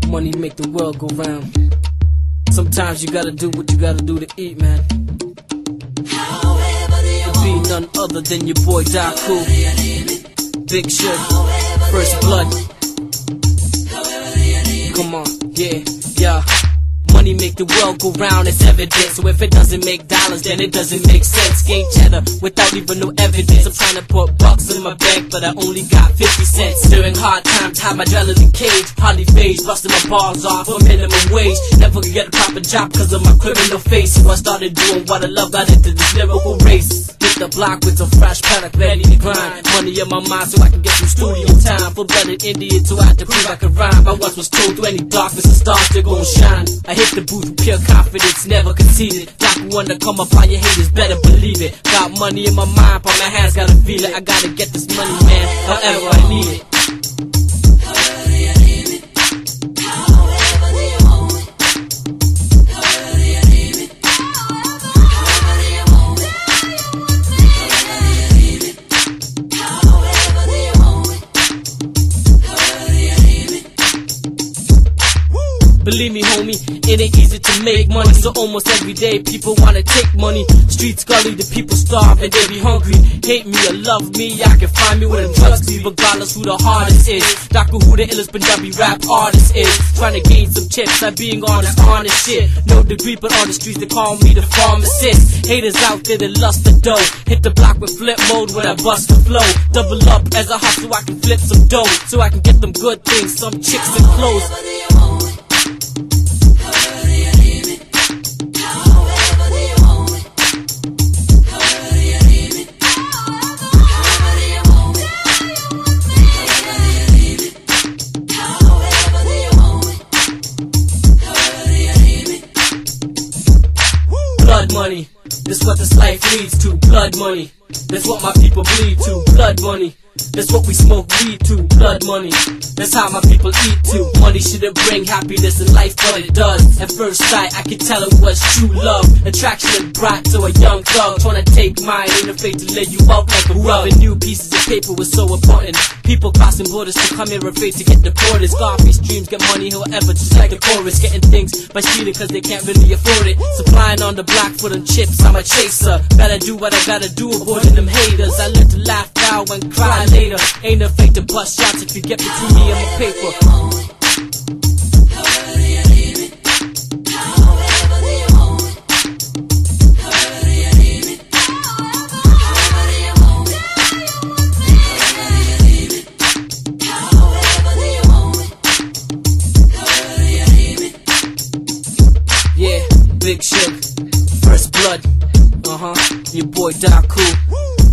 Money make the world go round. Sometimes you gotta do what you gotta do to eat, man. To be none other than your boy Daku, Big Shug, First Blood. Come on, yeah. Money make the world go round, it's evident. So if it doesn't make dollars, then it doesn't make sense. Gain cheddar without even no evidence. I'm trying to put bucks in my bank, but I only got 50 cents. During hard times, had my adrenaline cage, hardly phased, busting my bars off for minimum wage. Never could get a proper job cause of my criminal face. So I started doing what I love, got into this lyrical race. Hit the block with some fresh product, ready to grind. Money in my mind so I can get some studio time. Full blooded Indian so I had to prove I could rhyme. I once was told through any darkness the stars they gon' shine. I hit the booth with pure confidence, never conceded. Daku wanna come up on your haters, better believe it. Got money in my mind, but my hands gotta feel it. I gotta get this money, man, however I need it. Believe me, homie, it ain't easy to make money. So almost every day people wanna take money. Streets gully, the people starve and they be hungry. Hate me or love me, I can find me where the drugs be, regardless who the hardest is. Daku, who the illest Punjabi rap artist is. Trying to gain some chips, I'm being honest shit. No degree, but on the streets they call me the pharmacist. Haters out there that lust the dough. Hit the block with flip mode when I bust the flow. Double up as I hustle, I can flip some dough. So I can get them good things, some chicks and clothes. Blood money, that's what this life leads to. Blood money, that's what my people bleed to. Blood money, that's what we smoke weed to. Blood money, that's how my people eat too. Money shouldn't bring happiness in life, but it does. At first sight, I could tell it was true love. Attraction and brought to a young thug. Trying to take mine, ain't afraid to lay you out like a rug. And new pieces of paper was so important. People crossing borders to come here afraid to get deported. Scarface dreams get money however, just like the chorus. Getting things by stealing cause they can't really afford it. Supplying on the block for them chips, I'm a chaser. Better do what I gotta do, avoiding them haters. I learn to laugh now and cry later. Ain't afraid to bust shots if you get between me and my paper. Yeah, Big Shug, First Blood, your boy Daku.